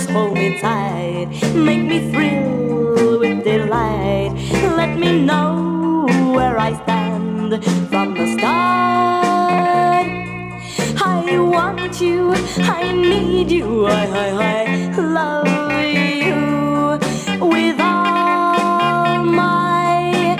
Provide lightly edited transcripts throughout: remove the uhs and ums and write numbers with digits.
Just hold me tight, make me thrill with delight. Let me know where I stand from the start. I want you, I need you, I love you with all my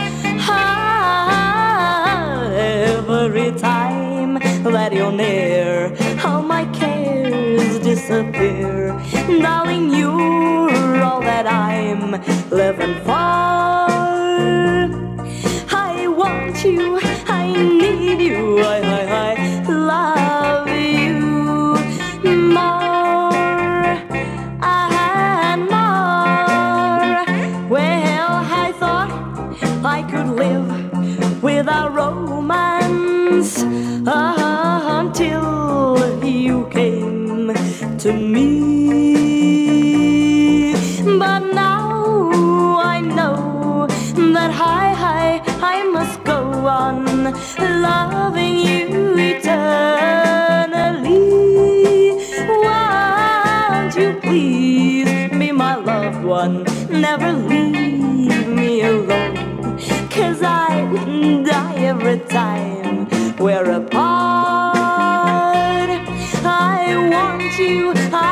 heart. Every time that you're near, all my cares disappear. Darling, you're all that I'm living for. I want you, I need you, I love you more and more. Well, I thought I could live without romance until you came to me. But now I know that I must go on loving you eternally. Won't you please be my loved one? Never leave me alone, 'cause I die every time we're apart. I want you,